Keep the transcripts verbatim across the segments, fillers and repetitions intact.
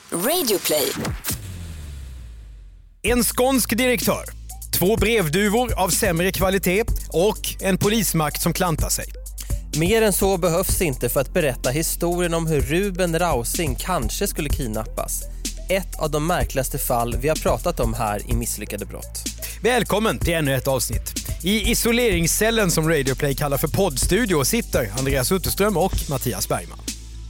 Radioplay. En skånsk direktör, två brevduvor av sämre kvalitet och en polismakt som klantar sig. Mer än så behövs inte för att berätta historien om hur Ruben Rausing kanske skulle kidnappas. Ett av de märkligaste fall vi har pratat om här i Misslyckade brott. Välkommen till ännu ett avsnitt. I isoleringscellen som Radioplay kallar för poddstudio sitter Andreas Utterström och Mattias Bergman.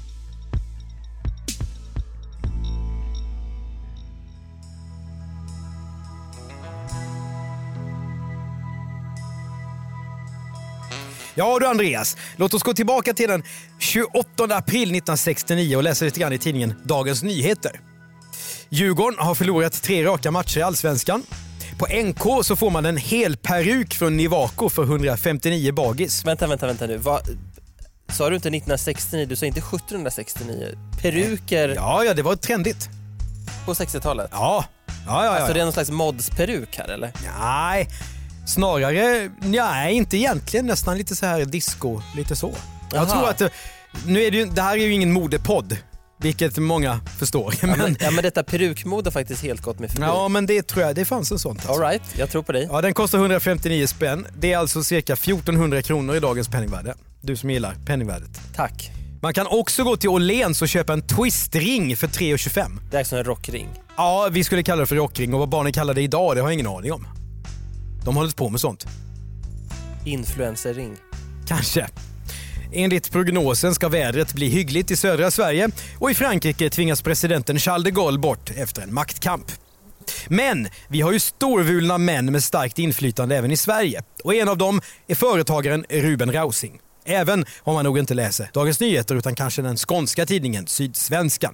Ja du Andreas, låt oss gå tillbaka till den tjugoåttonde april nittonhundrasextionio och läsa lite grann i tidningen Dagens Nyheter. Djurgården har förlorat tre raka matcher i Allsvenskan. På N K så får man en hel peruk från Nivaco för hundrafemtionio bagis. Vänta, vänta, vänta nu. Va? Sa du inte nittonhundrasextionio? Du sa inte sjuttonhundrasextionio. Peruker... Ja, ja, det var trendigt. På sextiotalet? Ja. Ja, ja, ja. Alltså det är någon slags mods-peruk här, eller? Nej, snarare... Nej, inte egentligen. Nästan lite så här disco, lite så. Jag Aha. tror att... Nu är det ju, det här är ju ingen modepodd, vilket många förstår. Ja, men, men, ja, men detta perukmode har faktiskt helt gått med förbi. ja, men det tror jag. Det fanns en sånt. Alltså. All right, jag tror på dig. Ja, den kostar hundrafemtionio spänn. Det är alltså cirka fjortonhundra kronor i dagens penningvärde. Du som gillar penningvärdet. Tack. Man kan också gå till Åhléns och köpa en twistring för tre tjugofem. Det är alltså en rockring. Ja, vi skulle kalla det för rockring och vad barnen kallar det idag, det har jag ingen aning om. De håller på med sånt. Influencerring. Kanske. Enligt prognosen ska vädret bli hyggligt i södra Sverige och i Frankrike tvingas presidenten Charles de Gaulle bort efter en maktkamp. Men vi har ju storvulna män med starkt inflytande även i Sverige och en av dem är företagaren Ruben Rausing. Även om man nog inte läser Dagens Nyheter utan kanske den skånska tidningen Sydsvenskan.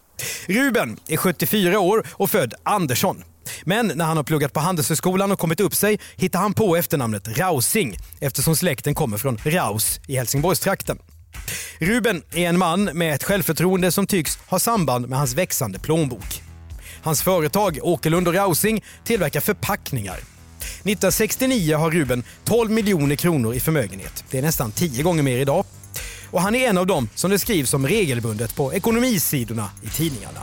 Ruben är sjuttiofyra år och född Andersson. Men när han har pluggat på Handelshögskolan och kommit upp sig hittar han på efternamnet Rausing eftersom släkten kommer från Raus i Helsingborgstrakten. Ruben är en man med ett självförtroende som tycks ha samband med hans växande plånbok. Hans företag Åkerlund och Rausing tillverkar förpackningar. nittonhundrasextionio har Ruben tolv miljoner kronor i förmögenhet. Det är nästan tio gånger mer idag. Och han är en av dem som det skrivs om regelbundet på ekonomisidorna i tidningarna.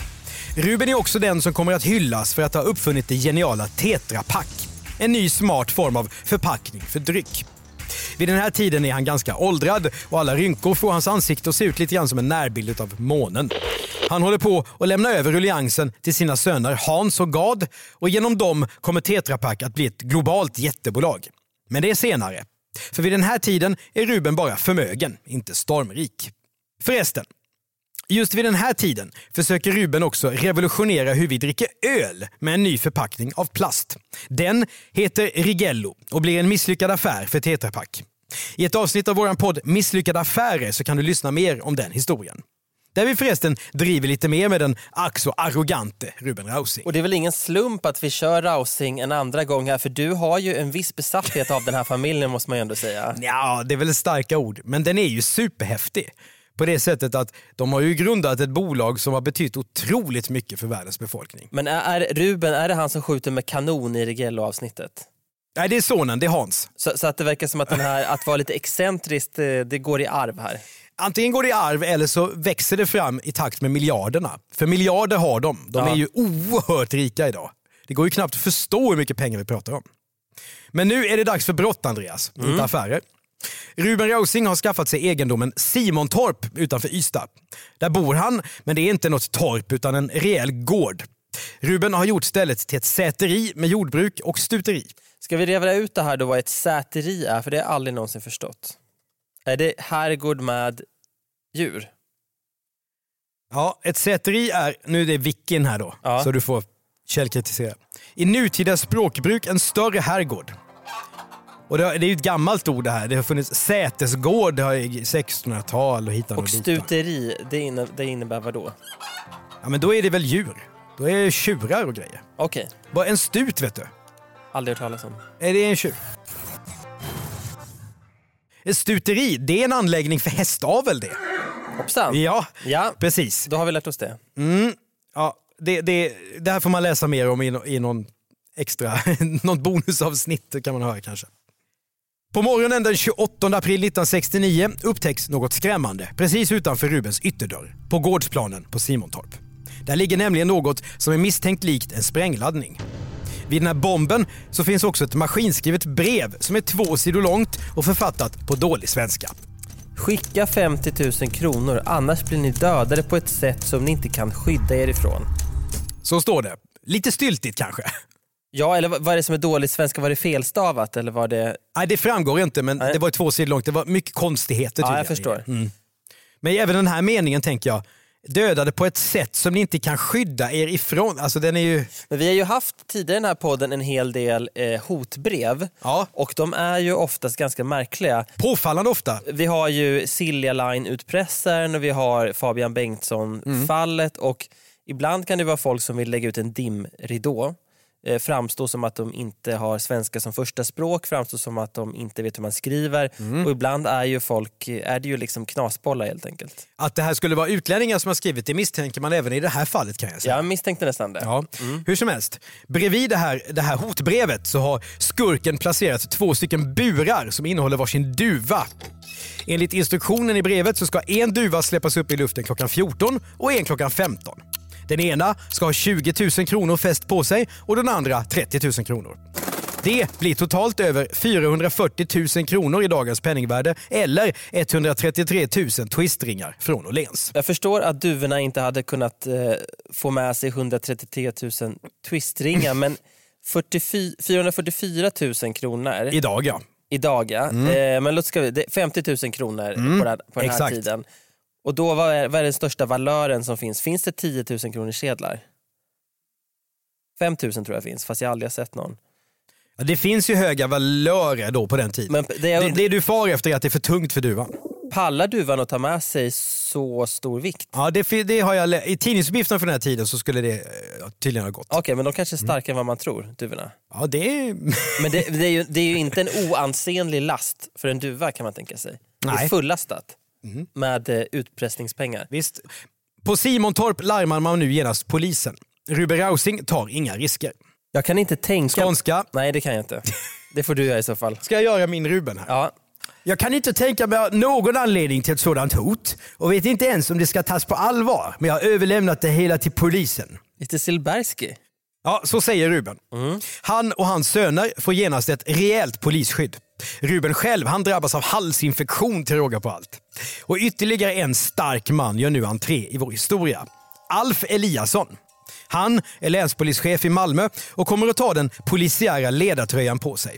Ruben är också den som kommer att hyllas för att ha uppfunnit det geniala Tetra Pak. En ny smart form av förpackning för dryck. Vid den här tiden är han ganska åldrad och alla rynkor får hans ansikte att se ut lite grann som en närbild av månen. Han håller på att lämna över rulliansen till sina söner Hans och Gad och genom dem kommer Tetra Pak att bli ett globalt jättebolag. Men det är senare. För vid den här tiden är Ruben bara förmögen, inte stormrik. Förresten, just vid den här tiden försöker Ruben också revolutionera hur vi dricker öl med en ny förpackning av plast. Den heter Rigello och blir en misslyckad affär för Tetra Pak. I ett avsnitt av våran podd Misslyckade affärer så kan du lyssna mer om den historien. Där vi förresten driver lite mer med den ack så arrogante Ruben Rausing. Och det är väl ingen slump att vi kör Rausing en andra gång här, för du har ju en viss besatthet av den här familjen måste man ju ändå säga. Ja, det är väl starka ord, men den är ju superhäftig. På det sättet att de har ju grundat ett bolag som har betytt otroligt mycket för världens befolkning. Men är, är Ruben, är det han som skjuter med kanon i Rigello-avsnittet? Nej, det är sonen, det är Hans. Så, så att det verkar som att den här, att vara lite excentriskt, det, det går i arv här. Antingen går det i arv eller så växer det fram i takt med miljarderna. För miljarder har de. De Ja. är ju oerhört rika idag. Det går ju knappt att förstå hur mycket pengar vi pratar om. Men nu är det dags för brott, Andreas. Mm. Inte affärer. Ruben Rausing har skaffat sig egendomen Simontorp utanför Ystad. Där bor han, men det är inte något torp utan en rejäl gård. Ruben har gjort stället till ett säteri med jordbruk och stuteri. Ska vi reda ut det här då vad ett säteri är? För det har jag aldrig någonsin förstått. Är det herrgård med djur? Ja, ett säteri är, nu är det Wikin här då, Ja. så du får källkritisera. I nutida språkbruk en större herrgård. Och det är ju ett gammalt ord det här. Det har funnits sätesgård i sextonhundratal och hitan och, Och ditan. stuteri, det innebär, det innebär vad då? Ja, men då är det väl djur. Då är det tjurar och grejer. Okej, Bara en stut, vet du. aldrig hört talas om. Är det en tjur? Ett stuteri, det är en anläggning för hästavel det. Hoppsan. Ja, Ja, precis. då har vi lärt oss det. Mm, ja, det, det, det här får man läsa mer om i, no- i någon extra, något bonusavsnitt kan man höra kanske. På morgonen den tjugoåttonde april nittonhundrasextionio upptäcks något skrämmande precis utanför Rubens ytterdörr på gårdsplanen på Simontorp. Där ligger nämligen något som är misstänkt likt en sprängladdning. Vid den här bomben så finns också ett maskinskrivet brev som är två sidor långt och författat på dålig svenska. Skicka femtio tusen kronor, annars blir ni dödade på ett sätt som ni inte kan skydda er ifrån. Så står det. Lite styltigt kanske. Ja, eller vad är det som är dålig svenska? Var det felstavat eller var det... Nej, det framgår inte, men Nej. det var två sidor långt. Det var mycket konstigheter. Ja, jag förstår. Mm. Men även den här meningen tänker jag, dödade på ett sätt som ni inte kan skydda er ifrån. Alltså den är ju... Men vi har ju haft tidigare i den här podden en hel del eh, hotbrev. Ja. Och de är ju oftast ganska märkliga. Påfallande ofta. Vi har ju Silja Line-utpressaren och vi har Fabian Bengtsson-fallet. Mm. Och ibland kan det vara folk som vill lägga ut en dimridå. Eh, framstå som att de inte har svenska som första språk, framstå som att de inte vet hur man skriver. Mm. Och ibland är ju folk, är det ju liksom knasbollar helt enkelt. Att det här skulle vara utlänningar som har skrivit, det misstänker man även i det här fallet kan jag säga. Jag misstänkte nästan det. Ja. Mm. Hur som helst, bredvid det här, det här hotbrevet så har skurken placerat två stycken burar som innehåller varsin duva. Enligt instruktionen i brevet så ska en duva släppas upp i luften klockan fjorton och en klockan femton. Den ena ska ha tjugo tusen kronor fäst på sig och den andra trettio tusen kronor. Det blir totalt över fyrahundrafyrtio tusen kronor i dagens penningvärde eller etthundratrettiotre tusen twistringar från Åhléns. Jag förstår att duvorna inte hade kunnat eh, få med sig etthundratrettiotre tusen twistringar men fyrtiofyra, fyrahundrafyrtiofyra tusen kronor idag ja. Idag ja. Mm. Eh, men låt ska vi, det, femtio tusen kronor mm. på den, på den här Exakt. tiden. Och då, vad är, vad är den största valören som finns? Finns det tio tusen kronor sedlar? fem tusen tror jag finns, fast jag aldrig har sett någon. Ja, det finns ju höga valörer då på den tiden. Men det, är, det, det du far efter är att det är för tungt för duvan. Pallar duvan att ta med sig så stor vikt? Ja, det, det har jag i tidningsuppgifterna för den här tiden så skulle det tydligen ha gått. Okej, okay, men de kanske är starkare mm. än vad man tror, duvorna. Ja, det är... Men det, det, är ju, det är ju inte en oansenlig last för en duva kan man tänka sig. Nej. Det är fullastat. Mm. Med eh, utpressningspengar. Visst. På Simontorp larmar man nu genast polisen. Ruben Rausing tar inga risker. Jag kan inte tänka... Skånska. Nej, det kan jag inte. Det får du göra i så fall. Ska jag göra min Ruben här? Ja. Jag kan inte tänka mig någon anledning till ett sådant hot. Och vet inte ens om det ska tas på allvar. Men jag har överlämnat det hela till polisen. Lite Silberski. Ja, så säger Ruben. Mm. Han och hans söner får genast ett rejält polisskydd. Ruben själv, han drabbas av halsinfektion till råga på allt. Och ytterligare en stark man gör nu entré i vår historia. Alf Eliasson. Han är länspolischef i Malmö och kommer att ta den polisiära ledartröjan på sig.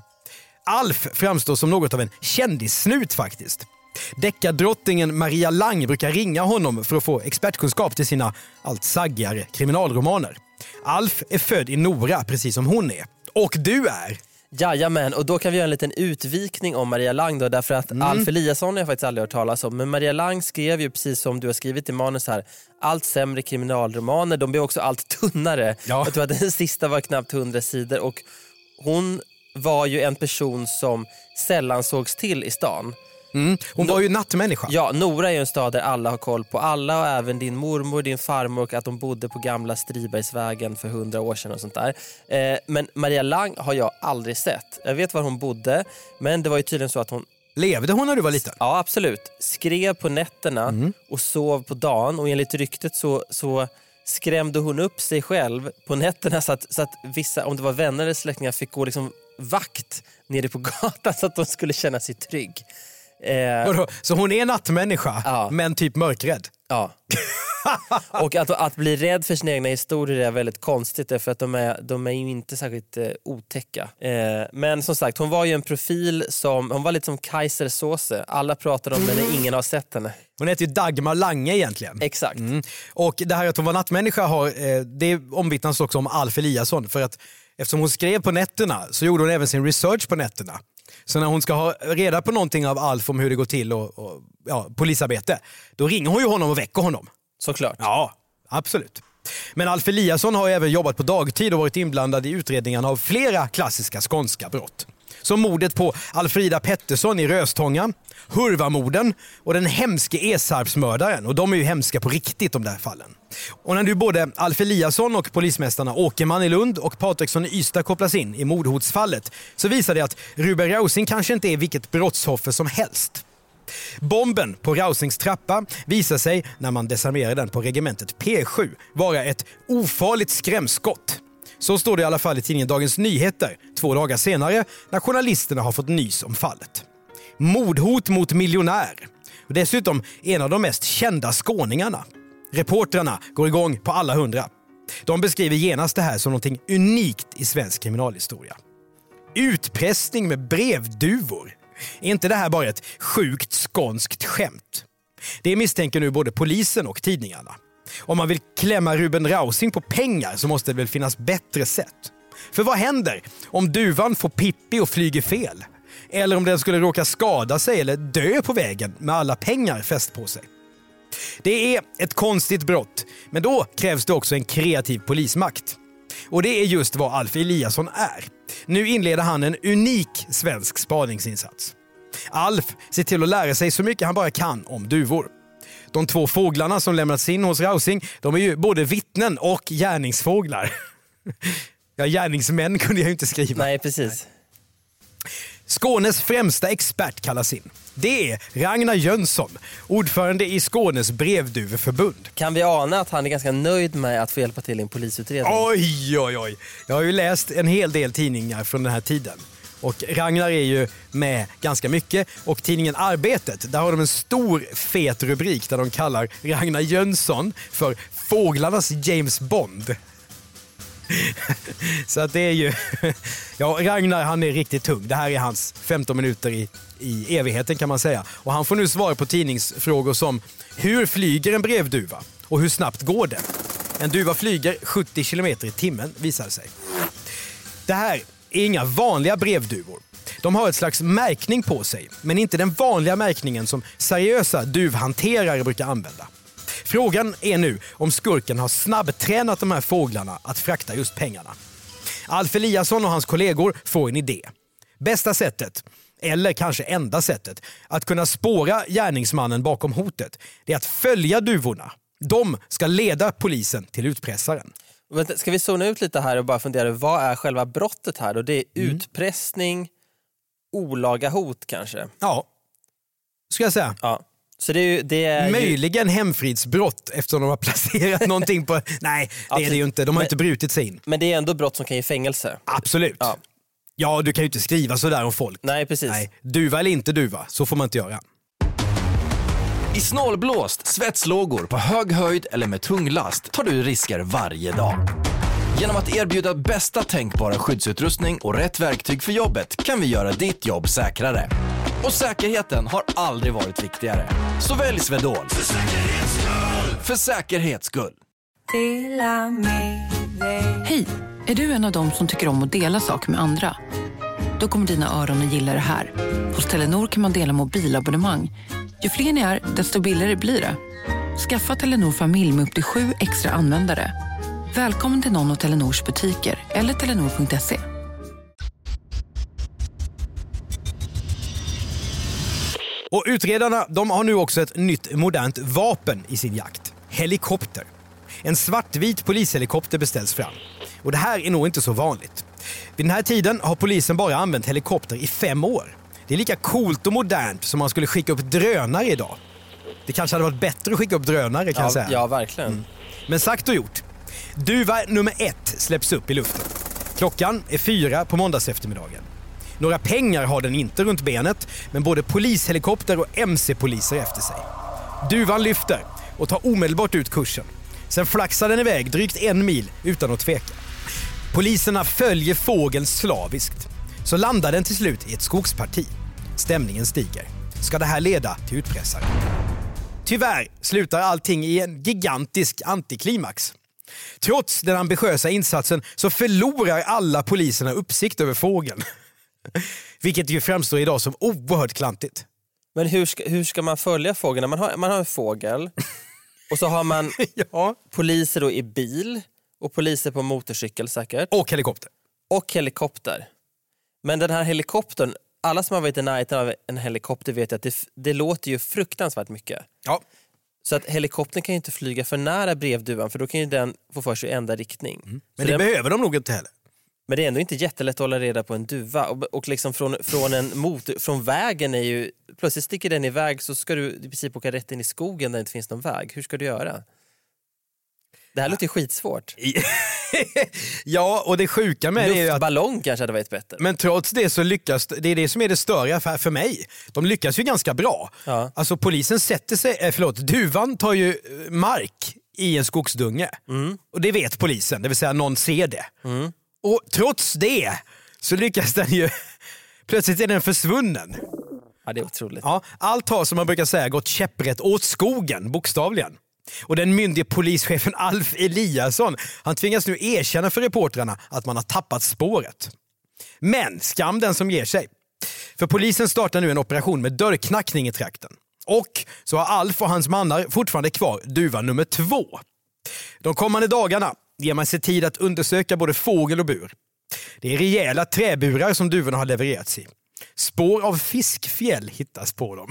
Alf framstår som något av en kändissnut faktiskt. Deckardrottningen Maria Lang brukar ringa honom för att få expertkunskap till sina allt saggigare kriminalromaner. Alf är född i Nora, precis som hon är. Och du är... Jajamän, och då kan vi göra en liten utvikning om Maria Lang då, därför att mm. Alf Eliasson har jag faktiskt aldrig hört talas om, men Maria Lang skrev ju precis som du har skrivit i manus här, allt sämre kriminalromaner, de blir också allt tunnare. Ja. Jag tror att den sista var knappt hundra sidor och hon var ju en person som sällan sågs till i stan. Mm. Hon var ju nattmänniska. Ja, Nora är ju en stad där alla har koll på alla och även din mormor, din farmor och att de bodde på gamla Stribergsvägen för hundra år sedan och sånt där. Eh, men Maria Lang har jag aldrig sett. Jag vet var hon bodde, men det var ju tydligen så att hon... Levde hon när du var liten? Ja, absolut. Skrev på nätterna mm. och sov på dagen och enligt ryktet så... så skrämde hon upp sig själv på nätterna så att, så att vissa, om det var vänner eller släktingar, fick gå liksom vakt nere på gatan så att de skulle känna sig trygg. Eh, så hon är nattmänniska, ja. Men typ mörkrädd? Ja. Och att, att bli rädd för sina egna historier är väldigt konstigt för att de är, de är ju inte särskilt eh, otäcka. Eh, men som sagt, hon var ju en profil som, hon var lite som Kaiser Soze. Alla pratar om henne, ingen har sett henne. Hon heter ju Dagmar Lange egentligen. Exakt. Mm. Och det här att hon var nattmänniska har, eh, det omvittnas också om Alf Eliasson, för att eftersom hon skrev på nätterna så gjorde hon även sin research på nätterna. Så när hon ska ha reda på någonting av Alf om hur det går till och, och ja, polisarbete, då ringer hon ju honom och väcker honom. Såklart. Ja, absolut. Men Alf Eliasson har även jobbat på dagtid och varit inblandad i utredningarna av flera klassiska skånska brott. Som mordet på Alfrida Pettersson i Röstånga, Hurvamorden och den hemske Esarpsmördaren. Och de är ju hemska på riktigt, de där fallen. Och när nu både Alf Eliasson och polismästarna Åkerman i Lund och Patriksson i Ystad kopplas in i mordhotsfallet så visar det att Ruben Rausing kanske inte är vilket brottsoffer som helst. Bomben på Rausings trappa visar sig, när man desarmerar den på regementet P sju, vara ett ofarligt skrämskott. Så står det i alla fall i tidningen Dagens Nyheter två dagar senare när journalisterna har fått nys om fallet. Mordhot mot miljonär. Och dessutom en av de mest kända skåningarna. Reportrarna går igång på alla hundra. De beskriver genast det här som något unikt i svensk kriminalhistoria. Utpressning med brevduvor. Är inte det här bara ett sjukt skånskt skämt? Det misstänker nu både polisen och tidningarna. Om man vill klämma Ruben Rausing på pengar så måste det väl finnas bättre sätt. För vad händer om duvan får pippi och flyger fel? Eller om den skulle råka skada sig eller dö på vägen med alla pengar fäst på sig? Det är ett konstigt brott, men då krävs det också en kreativ polismakt. Och det är just vad Alf Eliasson är. Nu inleder han en unik svensk spaningsinsats. Alf ser till att lära sig så mycket han bara kan om duvor. De två fåglarna som lämnats in hos Rausing, de är ju både vittnen och gärningsfåglar. Ja, gärningsmän kunde jag ju inte skriva. Nej, precis. Skånes främsta expert kallas in. Det är Ragnar Jönsson, ordförande i Skånes brevduveförbund. Kan vi ana att han är ganska nöjd med att få hjälpa till i en polisutredning? Oj, oj, oj. Jag har ju läst en hel del tidningar från den här tiden. Och Ragnar är ju med ganska mycket. Och tidningen Arbetet, där har de en stor fet rubrik där de kallar Ragnar Jönsson för fåglarnas James Bond. Så att det är ju... Ja, Ragnar, han är riktigt tung. Det här är hans femton minuter i, i evigheten kan man säga. Och han får nu svara på tidningsfrågor som: hur flyger en brevduva? Och hur snabbt går det? En duva flyger sjuttio kilometer i timmen, visar det sig. Det här är inga vanliga brevduvor. De har ett slags märkning på sig, men inte den vanliga märkningen som seriösa duvhanterare brukar använda. Frågan är nu om skurken har snabbtränat de här fåglarna att frakta just pengarna. Alf Eliasson och hans kollegor får en idé. Bästa sättet, eller kanske enda sättet, att kunna spåra gärningsmannen bakom hotet, det är att följa duvorna. De ska leda polisen till utpressaren. Vänta, ska vi zona ut lite här och bara fundera, vad är själva brottet här då? Det är mm. utpressning, olaga hot kanske? Ja, ska jag säga. Ja. Så det är ju, det är möjligen ju... hemfridsbrott eftersom de har placerat någonting på... Nej, det Absolut. är det ju inte. De har men, inte brutit sig in. Men det är ändå brott som kan ge fängelse. Absolut. Ja, ja du kan ju inte skriva så där om folk. Nej, precis. Nej, duva eller inte duva, så får man inte göra. I snålblåst, svetslågor, på hög höjd eller med tung last tar du risker varje dag. Genom att erbjuda bästa tänkbara skyddsutrustning och rätt verktyg för jobbet kan vi göra ditt jobb säkrare. Och säkerheten har aldrig varit viktigare. Så välj Swedol. För säkerhets skull. För säkerhets skull. Hej, är du en av dem som tycker om att dela saker med andra? Då kommer dina öron att gilla det här. Hos Telenor kan man dela mobilabonnemang. Ju fler ni är, desto billigare blir det. Skaffa Telenor familj med upp till sju extra användare. Välkommen till någon av Telenors butiker eller telenor punkt se. Och utredarna, de har nu också ett nytt modernt vapen i sin jakt. Helikopter. En svartvit polishelikopter beställs fram. Och det här är nog inte så vanligt. Vid den här tiden har polisen bara använt helikopter i fem år. Det är lika coolt och modernt som man skulle skicka upp drönare idag. Det kanske hade varit bättre att skicka upp drönare kan ja, jag säga. Ja, verkligen. Mm. Men sagt och gjort. Duva nummer ett släpps upp i luften. Klockan är fyra på måndags eftermiddagen. Några pengar har den inte runt benet, men både polishelikopter och M C-poliser efter sig. Duvan lyfter och tar omedelbart ut kursen. Sen flaxar den iväg drygt en mil utan att tveka. Poliserna följer fågeln slaviskt. Så landar den till slut i ett skogsparti. Stämningen stiger. Ska det här leda till utpressare? Tyvärr slutar allting i en gigantisk antiklimax. Trots den ambitiösa insatsen så förlorar alla poliserna uppsikt över fågeln. Vilket ju framstår idag som oerhört klantigt. Men hur ska, hur ska man följa fågeln? Man har, man har en fågel och så har man ja. poliser då i bil och poliser på motorcykel säkert. Och helikopter. Och helikopter. Men den här helikoptern, alla som har varit i närheten av en helikopter vet att det, det låter ju fruktansvärt mycket. Ja. Så att helikoptern kan ju inte flyga för nära brevduvan för då kan ju den få för sig ända riktning. Mm. Men det den... behöver de nog inte heller. Men det är ändå inte jättelätt att hålla reda på en duva. Och, och liksom från, från, en motor, från vägen är ju... Plötsligt sticker den iväg så ska du i princip åka rätt in i skogen där det inte finns någon väg. Hur ska du göra? Det här låter ju skitsvårt. Ja, och det sjuka med det är ju att... Luftballong kanske hade varit bättre. Men trots det så lyckas... Det är det som är det störiga för, för mig. De lyckas ju ganska bra. Ja. Alltså polisen sätter sig... Eh, förlåt, duvan tar ju mark i en skogsdunge. Mm. Och det vet polisen, det vill säga någon ser det. Mm. Och trots det så lyckas den ju... Plötsligt är den försvunnen. Ja, det är otroligt. Ja, allt har, som man brukar säga, gått käpprätt åt skogen, bokstavligen. Och den myndige polischefen Alf Eliasson, han tvingas nu erkänna för reportrarna att man har tappat spåret. Men skam den som ger sig. För polisen startar nu en operation med dörrknackning i trakten. Och så har Alf och hans mannar fortfarande kvar duva nummer två. De kommande dagarna ger man sig tid att undersöka både fågel och bur. Det är rejäla träburar som duvorna har levererats i. Spår av fiskfjäll hittas på dem.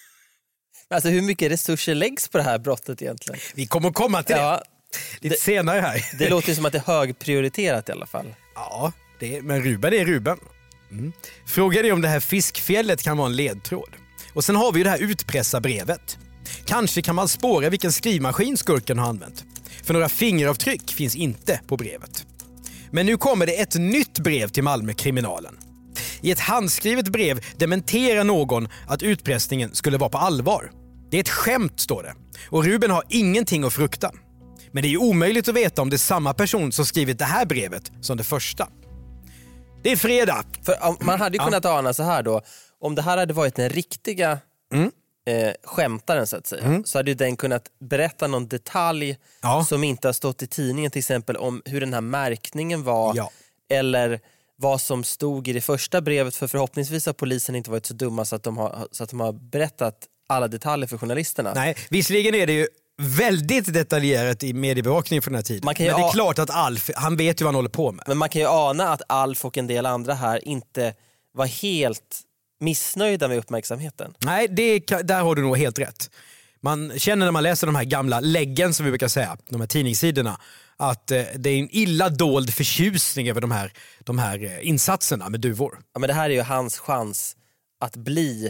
Alltså hur mycket resurser läggs på det här brottet egentligen? Vi kommer att komma till det Ja, lite det, senare här. Det låter som att det är högprioriterat i alla fall. Ja, det är, men Ruben är Ruben. Mm. Frågan är om det här fiskfjället kan vara en ledtråd. Och sen har vi ju det här utpressarbrevet. Kanske kan man spåra vilken skrivmaskin skurken har använt. För några fingeravtryck finns inte på brevet. Men nu kommer det ett nytt brev till Malmökriminalen. I ett handskrivet brev dementerar någon att utpressningen skulle vara på allvar. Det är ett skämt, står det. Och Ruben har ingenting att frukta. Men det är ju omöjligt att veta om det är samma person som skrivit det här brevet som det första. Det är fredag. För man hade ju kunnat ana så här då. Om det här hade varit den riktiga Mm. eh, skämtaren så att säga. Mm. Så hade ju den kunnat berätta någon detalj Ja. som inte har stått i tidningen. Till exempel om hur den här märkningen var. Ja. Eller vad som stod i det första brevet. För förhoppningsvis har polisen inte varit så dumma så att de har, så att de har berättat alla detaljer för journalisterna. Nej, visserligen är det ju väldigt detaljerat i mediebevakningen för den här tiden. Man kan ju Men det är a- klart att Alf, han vet ju vad han håller på med. Men man kan ju ana att Alf och en del andra här inte var helt missnöjda med uppmärksamheten. Nej, det, kan- där har du nog helt rätt. Man känner när man läser de här gamla läggen som vi brukar säga, de här tidningssidorna, att eh, det är en illa dold förtjusning över de här, de här eh, insatserna med duvor. Ja, men det här är ju hans chans att bli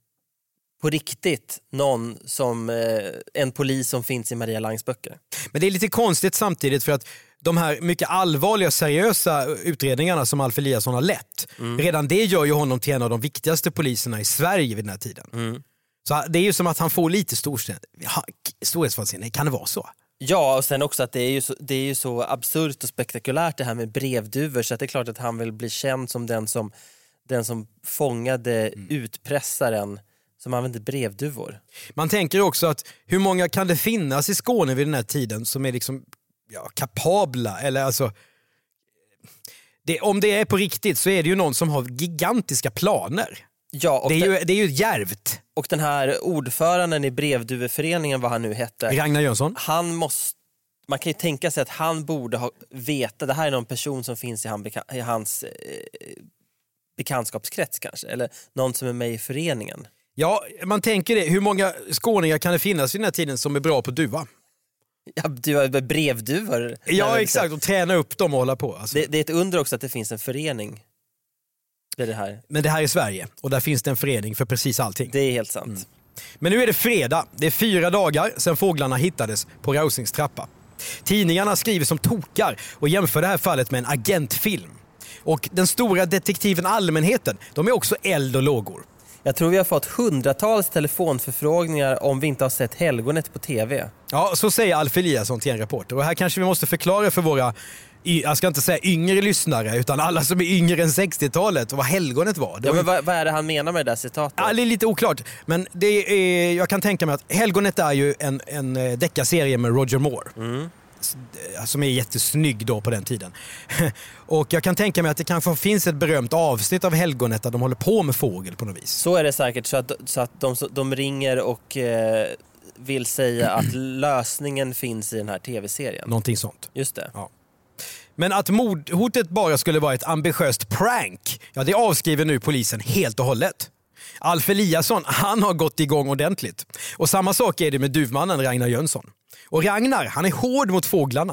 på riktigt någon som eh, en polis som finns i Maria Langs böcker. Men det är lite konstigt samtidigt för att de här mycket allvarliga och seriösa utredningarna som Alf Eliasson har lett, Mm. redan det gör ju honom till en av de viktigaste poliserna i Sverige vid den här tiden. Mm. Så det är ju som att han får lite storhetsvansinne, kan det vara så? Ja, och sen också att det är ju så, det är ju så absurt och spektakulärt det här med brevduvor, så att det är klart att han vill bli känd som den som, den som fångade Mm. utpressaren som använde brevduvor. Man tänker också att hur många kan det finnas i Skåne vid den här tiden som är liksom ja, kapabla eller alltså det, om det är på riktigt så är det ju någon som har gigantiska planer. Ja, och, Det är, den, ju, det är ju djärvt. och den här ordföranden i brevduveföreningen, vad han nu hette, Ragnar Jönsson. han måste, man kan ju tänka sig att han borde ha veta, det här är någon person som finns i, han, i hans eh, bekantskapskrets kanske, eller någon som är med i föreningen. Ja, man tänker det. Hur många skåningar kan det finnas i den här tiden som är bra på duva? Ja, du har brevduvor. Ja, exakt. Och träna upp dem och hålla på. Alltså. Det, det är ett under också att det finns en förening. Det är det här. Men det här är Sverige och där finns det en förening för precis allting. Det är helt sant. Mm. Men nu är det fredag. Det är fyra dagar sedan fåglarna hittades på Rausings trappa. Tidningarna skriver som tokar och jämför det här fallet med en agentfilm. Och den stora detektiven allmänheten, de är också eld och lågor. Jag tror vi har fått hundratals telefonförfrågningar om vi inte har sett Helgonet på tv. Ja, så säger Alf Eliasson till en reporter. Och här kanske vi måste förklara för våra, jag ska inte säga yngre lyssnare, utan alla som är yngre än sextiotalet vad Helgonet var. Det Ja, var men vad, vad är det han menar med det där citatet? Ja, det är lite oklart. Men det är, jag kan tänka mig att Helgonet är ju en, en deckarserie med Roger Moore. Mm. Som är jättesnygg då på den tiden. Och jag kan tänka mig att det kanske finns ett berömt avsnitt av Helgonet där de håller på med fågel på något vis. Så är det säkert, så att, så att de, de ringer och eh, vill säga att lösningen finns i den här tv-serien. Någonting sånt. Just det. Ja. Men att mordhotet bara skulle vara ett ambitiöst prank, ja det avskriver nu polisen helt och hållet. Alf Eliasson, han har gått igång ordentligt. Och samma sak är det med duvmannen Ragnar Jönsson. Och Ragnar, han är hård mot fåglarna.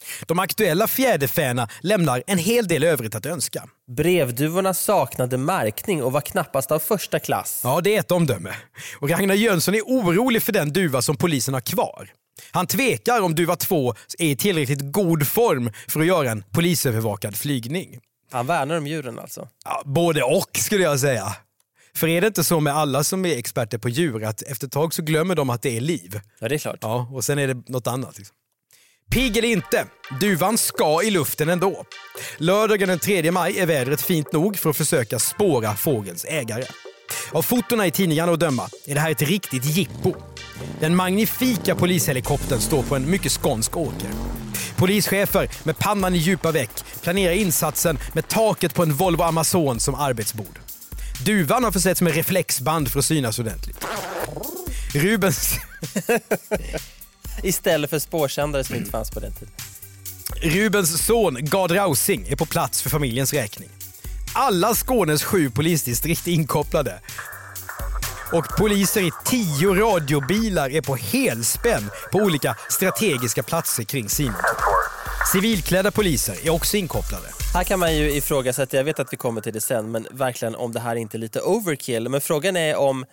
De aktuella fjäderfäna lämnar en hel del övrigt att önska. Brevduvorna saknade märkning och var knappast av första klass. Ja, det är ett omdöme. Och Ragnar Jönsson är orolig för den duva som polisen har kvar. Han tvekar om duva två är i tillräckligt god form för att göra en polisövervakad flygning. Han värnar om djuren alltså? Ja, både och skulle jag säga. För är det inte så med alla som är experter på djur att efter ett tag så glömmer de att det är liv? Ja, det är klart. Ja, och sen är det något annat. Liksom. Pigg eller inte, duvan ska i luften ändå. Lördagen den tredje maj är vädret fint nog för att försöka spåra fågelns ägare. Av fotona i tidningarna att döma är det här ett riktigt jippo. Den magnifika polishelikoptern står på en mycket skånsk åker. Polischefer med pannan i djupa veck planerar insatsen med taket på en Volvo Amazon som arbetsbord. Duvan har försetts med reflexband för att synas ordentligt. Rubens... Istället för spårsändare som inte fanns på den tiden. Rubens son Gard Rausing är på plats för familjens räkning. Alla Skånes sju polisdistrikt är inkopplade. Och poliser i tio radiobilar är på helspänn på olika strategiska platser kring Simon. Civilklädda poliser är också inkopplade. Här kan man ju ifrågasätta, jag vet att vi kommer till det sen, men verkligen om det här inte är lite overkill. Men frågan är om,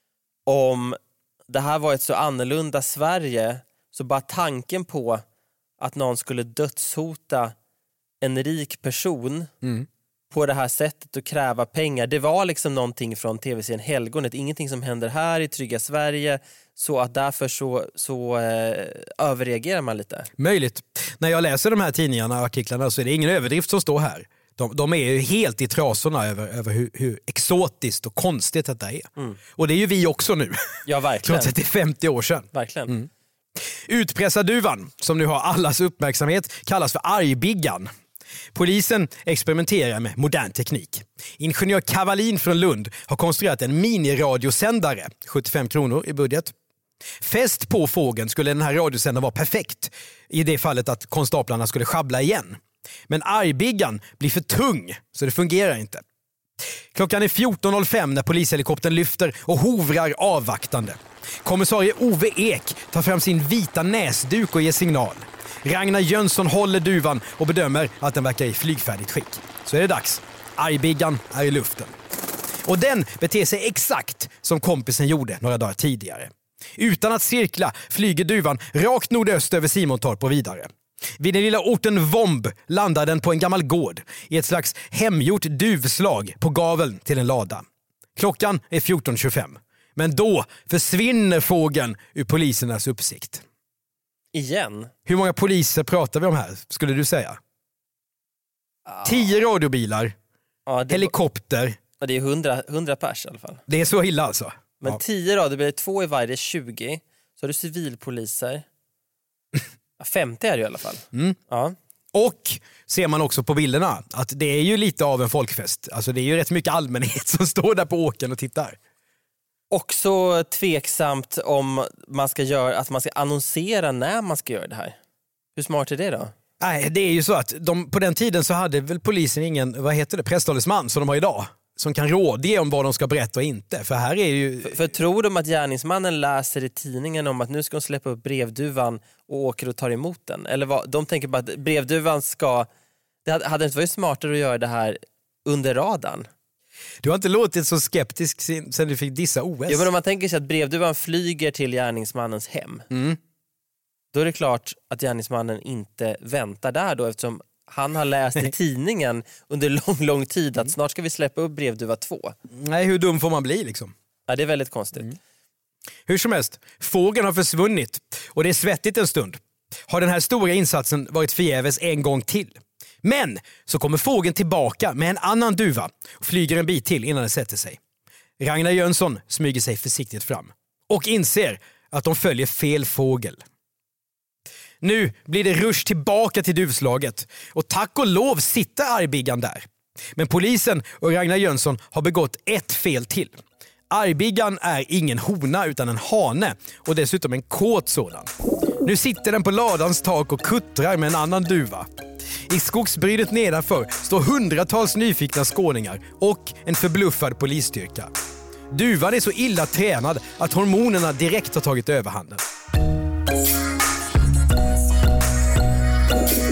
om det här var ett så annorlunda Sverige, så bara tanken på att någon skulle dödshota en rik person mm. på det här sättet och kräva pengar. Det var liksom någonting från tv-serien Helgonet. Ingenting som händer här i trygga Sverige. Så att därför så, så eh, överreagerar man lite. Möjligt. När jag läser de här tidningarna och artiklarna så är det ingen överdrift som står här. De, de är ju helt i trasorna över, över hur, hur exotiskt och konstigt detta är. Mm. Och det är ju vi också nu. Ja, verkligen. Trots att det är femtio år sedan. Verkligen. Mm. Utpressarduvan, som nu har allas uppmärksamhet, kallas för argbiggan. Polisen experimenterar med modern teknik. Ingenjör Kavalin från Lund har konstruerat en miniradiosändare, sjuttiofem kronor i budget. Fäst på fågeln skulle den här radiosändaren vara perfekt i det fallet att konstaplarna skulle schabbla igen. Men argbiggan blir för tung så det fungerar inte. Klockan är fjorton noll fem när polishelikoptern lyfter och hovrar avvaktande. Kommissarie Ove Ek tar fram sin vita näsduk och ger signal. Ragnar Jönsson håller duvan och bedömer att den verkar i flygfärdigt skick. Så är det dags. Argbiggan är i luften. Och den beter sig exakt som kompisen gjorde några dagar tidigare. Utan att cirkla flyger duvan rakt nordöst över Simontorp och vidare. Vid den lilla orten Vomb landar den på en gammal gård i ett slags hemgjort duvslag på gaveln till en lada. Klockan är fjorton tjugofem. Men då försvinner fågeln ur polisernas uppsikt. Igen? Hur många poliser pratar vi om här, skulle du säga? Ah. Tio radiobilar, ah, det helikopter. Ja, det är hundra, hundra pers i alla fall. Det är så illa alltså. Men ja. tio radiobilar, två i varje, tjugo. Så har du civilpoliser. femtio är det i alla fall. Mm. Ja. Och ser man också på bilderna att det är ju lite av en folkfest. Alltså det är ju rätt mycket allmänhet som står där på åkern och tittar. Också tveksamt om man ska göra, att man ska annonsera när man ska göra det här. Hur smart är det då? Nej, det är ju så att de, på den tiden så hade väl polisen ingen, vad heter det, presstalesman som de har idag. Som kan rådge om vad de ska berätta och inte. För här är ju... För, för tror de att gärningsmannen läser i tidningen om att nu ska de släppa upp brevduvan och åker och tar emot den? Eller vad, de tänker bara att brevduvan ska... Det hade, hade inte varit smartare att göra det här under radarn? Du har inte låtit så skeptisk sen, sen du fick dissa O S. Ja, men om man tänker sig att brevduvan flyger till gärningsmannens hem. Mm. Då är det klart att gärningsmannen inte väntar där då, eftersom han har läst i tidningen under lång, lång tid att snart ska vi släppa upp brevduva två. Nej, hur dum får man bli liksom? Ja, det är väldigt konstigt. Mm. Hur som helst, fågeln har försvunnit och det är svettigt en stund. Har den här stora insatsen varit förgäves en gång till? Men så kommer fågeln tillbaka med en annan duva och flyger en bit till innan den sätter sig. Ragnar Jönsson smyger sig försiktigt fram och inser att de följer fel fågel. Nu blir det rush tillbaka till duvslaget och tack och lov sitter argbiggan där. Men polisen och Ragnar Jönsson har begått ett fel till. Argbiggan är ingen hona utan en hane och dessutom en kåt sådan. Nu sitter den på ladans tak och kuttrar med en annan duva. I skogsbrynet nedanför står hundratals nyfikna skåningar och en förbluffad polisstyrka. Duvan är så illa tränad att hormonerna direkt har tagit överhanden.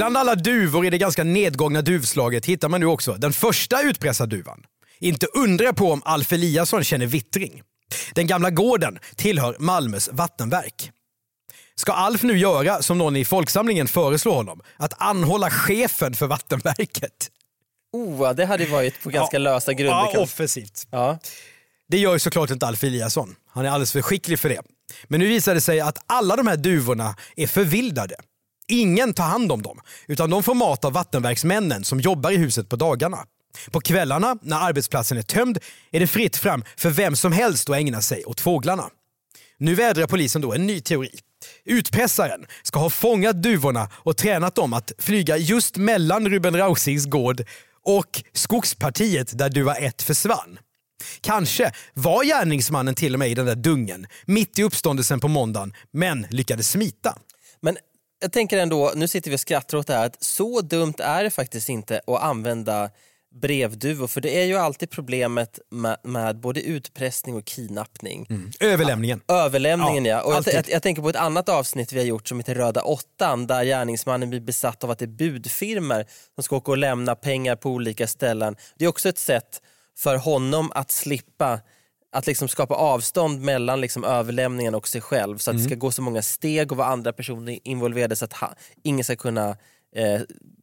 Bland alla duvor i det ganska nedgångna duvslaget hittar man nu också den första utpressarduvan. Inte undra på om Alf Eliasson känner vittring. Den gamla gården tillhör Malmös vattenverk. Ska Alf nu göra som någon i folksamlingen föreslår honom, att anhålla chefen för vattenverket? Oh, det hade varit på ganska ja, lösa grunder. Ja, kanske. offensivt. Ja. Det gör ju såklart inte Alf Eliasson. Han är alldeles för skicklig för det. Men nu visar det sig att alla de här duvorna är förvildade. Ingen tar hand om dem, utan de får mat av vattenverksmännen som jobbar i huset på dagarna. På kvällarna, när arbetsplatsen är tömd, är det fritt fram för vem som helst att ägna sig åt fåglarna. Nu vädrar polisen då en ny teori. Utpressaren ska ha fångat duvorna och tränat dem att flyga just mellan Ruben Rausings gård och skogspartiet där duva ett försvann. Kanske var gärningsmannen till och med i den där dungen mitt i uppståndelsen på måndagen, men lyckades smita. Men jag tänker ändå, nu sitter vi och skrattar åt det här, att så dumt är det faktiskt inte att använda brevduvor, för det är ju alltid problemet med, med både utpressning och kidnappning. Mm. Överlämningen. Överlämningen, ja. ja. Och jag, jag, jag tänker på ett annat avsnitt vi har gjort som heter Röda åttan, där gärningsmannen blir besatt av att det är budfirmer som ska åka och lämna pengar på olika ställen. Det är också ett sätt för honom att slippa, att liksom skapa avstånd mellan liksom överlämningen och sig själv, så att mm. det ska gå så många steg och vara andra personer involverade så att ha, ingen ska kunna eh,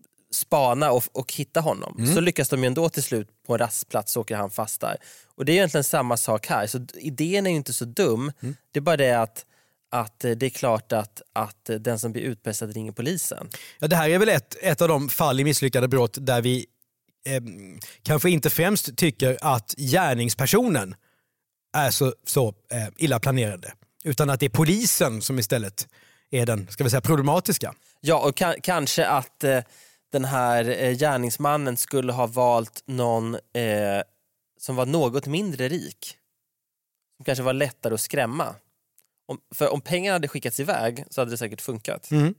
spana och, och hitta honom. Mm. Så lyckas de ju ändå till slut på en rastplats, så åker han fast där. Och det är egentligen samma sak här. Så idén är ju inte så dum. Mm. Det är bara det att, att det är klart att, att den som blir utpressad ringer polisen. Ja, det här är väl ett, ett av de fall i misslyckade brott där vi eh, kanske inte främst tycker att gärningspersonen är så, så eh, illa planerade. Utan att det är polisen som istället är den, ska vi säga, problematiska. Ja, och ka- kanske att eh, den här eh, gärningsmannen skulle ha valt någon eh, som var något mindre rik. Som kanske var lättare att skrämma. Om, för om pengarna hade skickats iväg så hade det säkert funkat. Mm.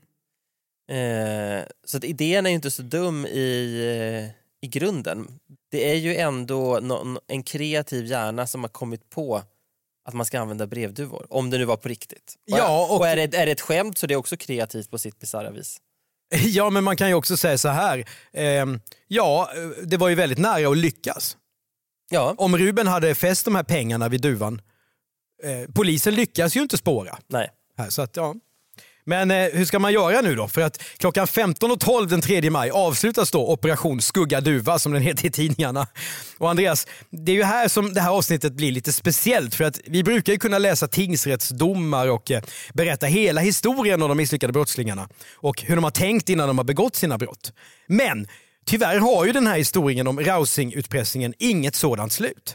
Eh, så att idén är ju inte så dum i, eh, i grunden. Det är ju ändå någon, en kreativ hjärna som har kommit på att man ska använda brevduvor. Om det nu var på riktigt. Ja, och, och är, det, är det ett skämt så det är också kreativt på sitt bizarra vis. Ja, men man kan ju också säga så här. Eh, ja, det var ju väldigt nära att lyckas. Ja. Om Ruben hade fäst de här pengarna vid duvan. Eh, polisen lyckas ju inte spåra. Nej. Här, så att, ja. Men eh, hur ska man göra nu då? För att klockan femton och tolv den tredje maj avslutas då Operation Skugga Duva, som den heter i tidningarna. Och Andreas, det är ju här som det här avsnittet blir lite speciellt, för att vi brukar ju kunna läsa tingsrättsdomar och eh, berätta hela historien om de misslyckade brottslingarna och hur de har tänkt innan de har begått sina brott. Men tyvärr har ju den här historien om Rausing-utpressningen inget sådant slut.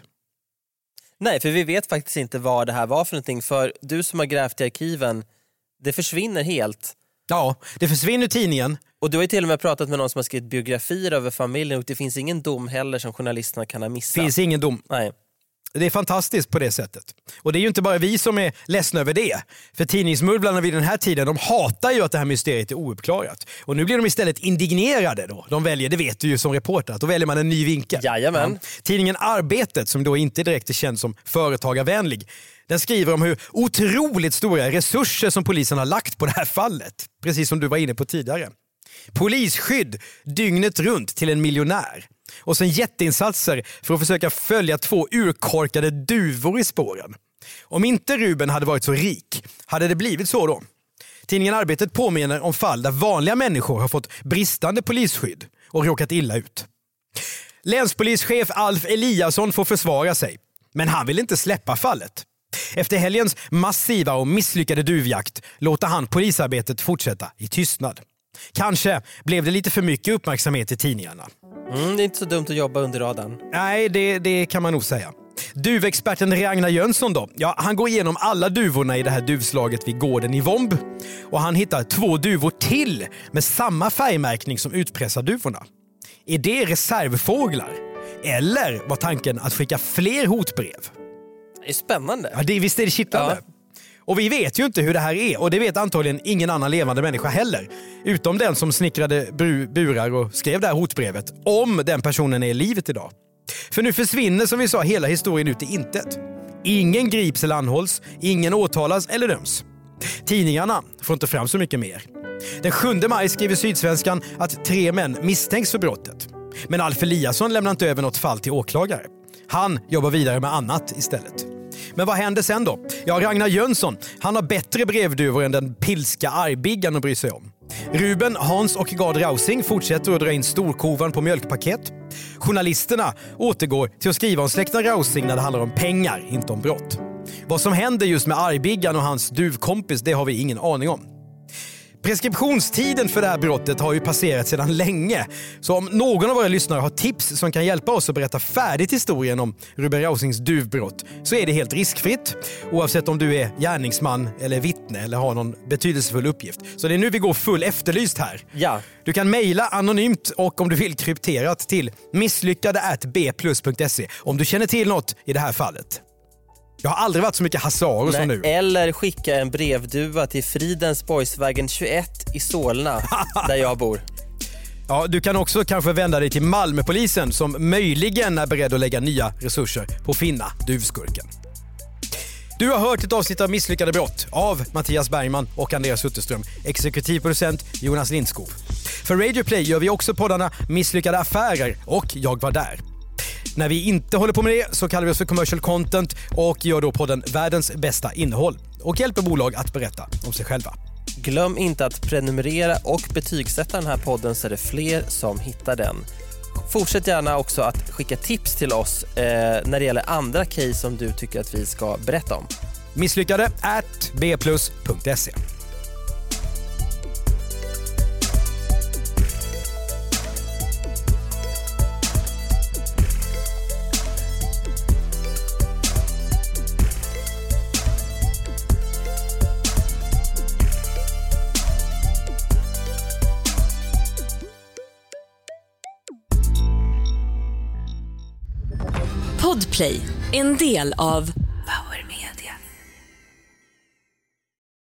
Nej, för vi vet faktiskt inte vad det här var för någonting. För du som har grävt i arkiven, det försvinner helt. Ja, det försvinner i tidningen. Och du har ju till och med pratat med någon som har skrivit biografier över familjen och det finns ingen dom heller som journalisterna kan ha missat. Det finns ingen dom. Nej. Det är fantastiskt på det sättet. Och det är ju inte bara vi som är ledsna över det. För tidningsmurblarna vid den här tiden, de hatar ju att det här mysteriet är ouppklarat. Och nu blir de istället indignerade då. De väljer, det vet du ju som reporter, att då väljer man en ny vinkel. Jajamän. Ja. Tidningen Arbetet, som då inte direkt är känd som företagarvänlig, den skriver om hur otroligt stora resurser som polisen har lagt på det här fallet. Precis som du var inne på tidigare. Polisskydd dygnet runt till en miljonär. Och sen jätteinsatser för att försöka följa två urkorkade duvor i spåren. Om inte Ruben hade varit så rik, hade det blivit så då? Tidningen Arbetet påminner om fall där vanliga människor har fått bristande polisskydd och råkat illa ut. Länspolischef Alf Eliasson får försvara sig, men han vill inte släppa fallet. Efter helgens massiva och misslyckade duvjakt låter han polisarbetet fortsätta i tystnad. Kanske blev det lite för mycket uppmärksamhet i tidningarna. Mm, det är inte så dumt att jobba under radarn. Nej, det, det kan man nog säga. Duvexperten Ragnar Jönsson då? Ja, han går igenom alla duvorna i det här duvslaget vid gården i Vomb. Och han hittar två duvor till med samma färgmärkning som utpressarduvorna. Är det reservfåglar? Eller var tanken att skicka fler hotbrev? Det är spännande. Ja, det, visst är det kittlande. Ja. Och vi vet ju inte hur det här är, och det vet antagligen ingen annan levande människa heller. Utom den som snickrade burar och skrev det här hotbrevet, om den personen är i livet idag. För nu försvinner, som vi sa, hela historien ut i intet. Ingen grips eller anhålls, ingen åtalas eller döms. Tidningarna får inte fram så mycket mer. Den sjunde maj skriver Sydsvenskan att tre män misstänks för brottet. Men Alf Eliasson lämnar inte över något fall till åklagare. Han jobbar vidare med annat istället. Men vad händer sen då? Ja, Ragnar Jönsson, han har bättre brevduvor än den pilska Argbiggan att bry sig om. Ruben, Hans och Gard Rausing fortsätter att dra in storkovan på mjölkpaket. Journalisterna återgår till att skriva om släkten Rausing när det handlar om pengar, inte om brott. Vad som händer just med Argbiggan och hans duvkompis, det har vi ingen aning om. Preskriptionstiden för det här brottet har ju passerat sedan länge. Så om någon av våra lyssnare har tips som kan hjälpa oss att berätta färdigt historien om Ruben Rausings duvbrott så är det helt riskfritt. Oavsett om du är gärningsman eller vittne eller har någon betydelsefull uppgift. Så det är nu vi går full efterlyst här. Ja. Du kan mejla anonymt och om du vill krypterat till misslyckade at b plus punkt se om du känner till något i det här fallet. Jag har aldrig varit så mycket hasaro som nu. Eller skicka en brevduva till Fridensborgsvägen tjugoett i Solna, där jag bor. Ja, du kan också kanske vända dig till Malmöpolisen som möjligen är beredd att lägga nya resurser på att finna duvskurken. Du har hört ett avsnitt av Misslyckade brott av Mattias Bergman och Andreas Utterström, exekutivproducent Jonas Lindskov. För Radio Play gör vi också poddarna Misslyckade affärer och Jag var där. När vi inte håller på med det så kallar vi oss för commercial content och gör då podden Världens bästa innehåll och hjälper bolag att berätta om sig själva. Glöm inte att prenumerera och betygsätta den här podden så är det fler som hittar den. Fortsätt gärna också att skicka tips till oss eh, när det gäller andra case som du tycker att vi ska berätta om. Misslyckade at b plus punkt se. Podplay, en del av